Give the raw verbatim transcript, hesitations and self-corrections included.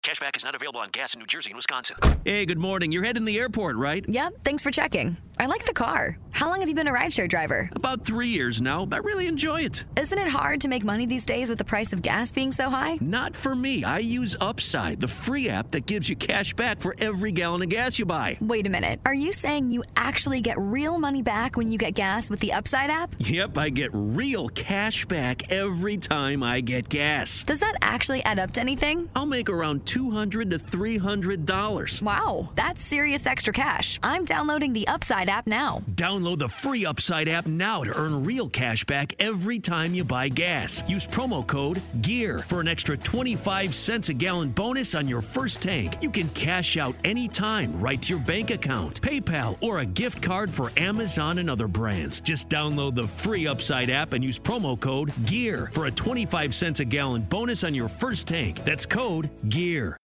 Cashback is not available on gas in New Jersey and Wisconsin. Hey, good morning. You're heading to the airport, right? Yep, thanks for checking. I like the car. How long have you been a rideshare driver? About three years now. I really enjoy it. Isn't it hard to make money these days with the price of gas being so high? Not for me. I use Upside, the free app that gives you cash back for every gallon of gas you buy. Wait a minute. Are you saying you actually get real money back when you get gas with the Upside app? Yep, I get real cash back every time I get gas. Does that actually add up to anything? I'll make around two hundred to three hundred dollars. Wow, that's serious extra cash. I'm downloading the Upside app now. Download the free Upside app now to earn real cash back every time you buy gas. Use promo code GEAR for an extra twenty-five cents a gallon bonus on your first tank. You can cash out anytime right to your bank account, PayPal, or a gift card for Amazon and other brands. Just download the free Upside app and use promo code GEAR for a twenty-five cents a gallon bonus on your first tank. That's code GEAR.